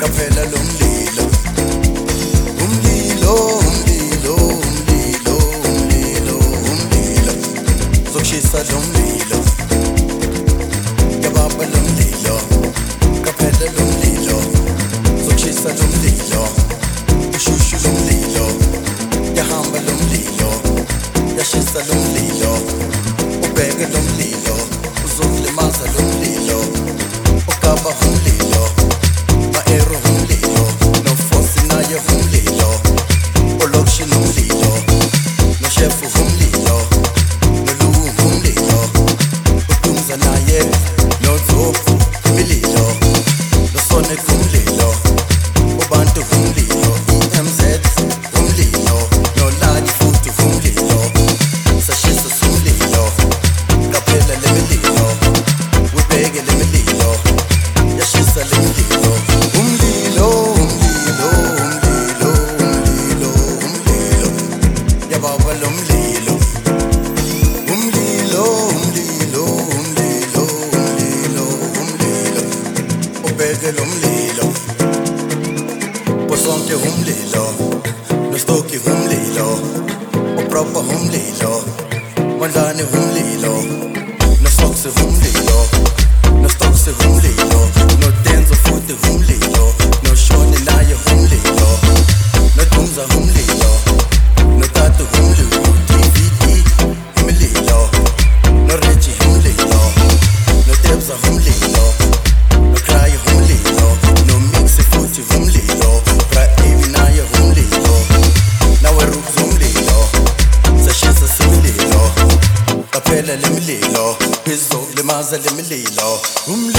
kaphela lo mlilo. Umlilo, umlilo, umlilo, umlilo, umlilo, zokushisa lo mlilo. Yababa lo mlilo, kaphela lo mlilo, zokushisa lo mlilo. Ushushu lo mlilo, yahamba lo mlilo, yashisa lo mlilo. Ubheke lo mlilo, uzokulimaza lo mlilo. Ukaba umlilo, maero umlilo, no fosi naye umlilo. Olokshi nomlilo, no shefu umlilo, no luwu umlilo. Utunza naye, no dzofu umlilo, no sonic umlilo. Ubantu umlilo, EMZ umlilo, no ladi futhi umlilo. Sashisa umlilo, kaphela le mililo, ubheke le mililo, yashisa le mililo. Umlilo, umlilo, umlilo, umlilo, umlilo, yababa lo mlilo. Umlilo, umlilo, umlilo, umlilo, umlilo, ubheke lo mlilo. Posonke umlilo, nostoki umlilo, upropa umlilo, mandlane umlilo, nosokse umlilo, nostokse umlilo, nodenzo futhi umlilo, noshone naye umlilo, nodumza umlilo, notatu umlilo, DVD umlilo, noreji umlilo, nodebza umlilo, nocry umlilo, nomixe futhi umlilo, bra-evi naye umlilo, nawe roots umlilo, sashisa simlilo, kaphela le mililo, izokulimaza le mililo.